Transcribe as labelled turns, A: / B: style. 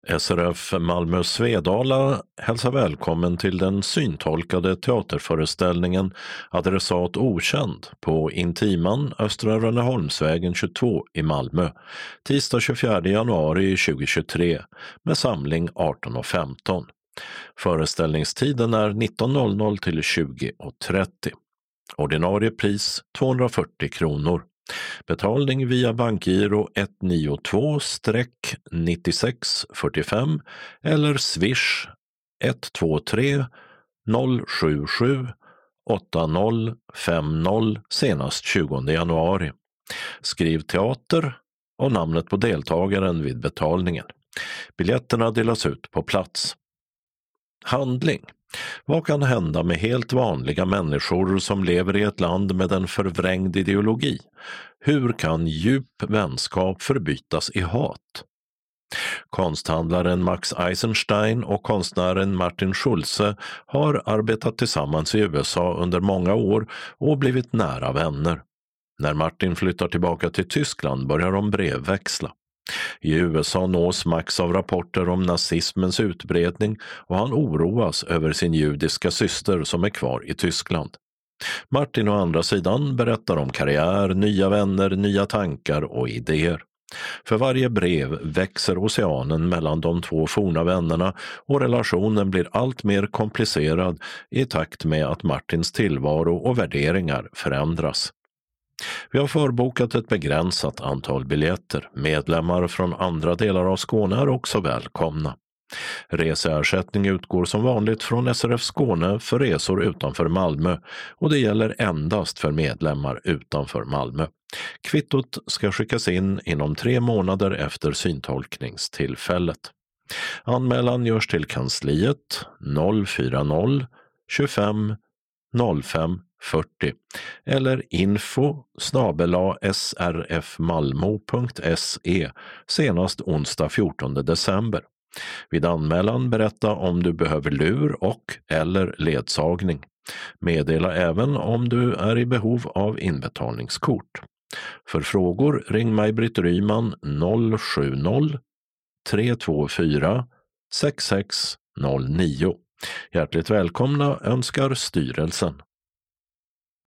A: SRF Malmö Svedala hälsar välkommen till den syntolkade teaterföreställningen Adressat okänd på Intiman, Östra Rönneholmsvägen 22 i Malmö, tisdag 24 januari 2023 med samling 18.15. Föreställningstiden är 19.00 till 20.30. Ordinarie pris 240 kronor. Betalning via bankgiro 192-9645 eller Swish 123 077 8050 senast 20 januari. Skriv teater och namnet på deltagaren vid betalningen. Biljetterna delas ut på plats. Handling. Vad kan hända med helt vanliga människor som lever i ett land med en förvrängd ideologi? Hur kan djup vänskap förbytas i hat? Konsthandlaren Max Eisenstein och konstnären Martin Schulze har arbetat tillsammans i USA under många år och blivit nära vänner. När Martin flyttar tillbaka till Tyskland börjar de brevväxla. I USA nås Max av rapporter om nazismens utbredning och han oroas över sin judiska syster som är kvar i Tyskland. Martin å andra sidan berättar om karriär, nya vänner, nya tankar och idéer. För varje brev växer oceanen mellan de två forna vännerna och relationen blir allt mer komplicerad i takt med att Martins tillvaro och värderingar förändras. Vi har förbokat ett begränsat antal biljetter. Medlemmar från andra delar av Skåne är också välkomna. Reseersättning utgår som vanligt från SRF Skåne för resor utanför Malmö och det gäller endast för medlemmar utanför Malmö. Kvittot ska skickas in inom 3 månader efter syntolkningstillfället. Anmälan görs till kansliet 040 25 05 40 eller info@srfmalmo.se senast onsdag 14 december. Vid anmälan berätta om du behöver lur och eller ledsagning. Meddela även om du är i behov av inbetalningskort. För frågor ring Maj-Britt Ryman 070 324 6609. Hjärtligt välkomna önskar styrelsen.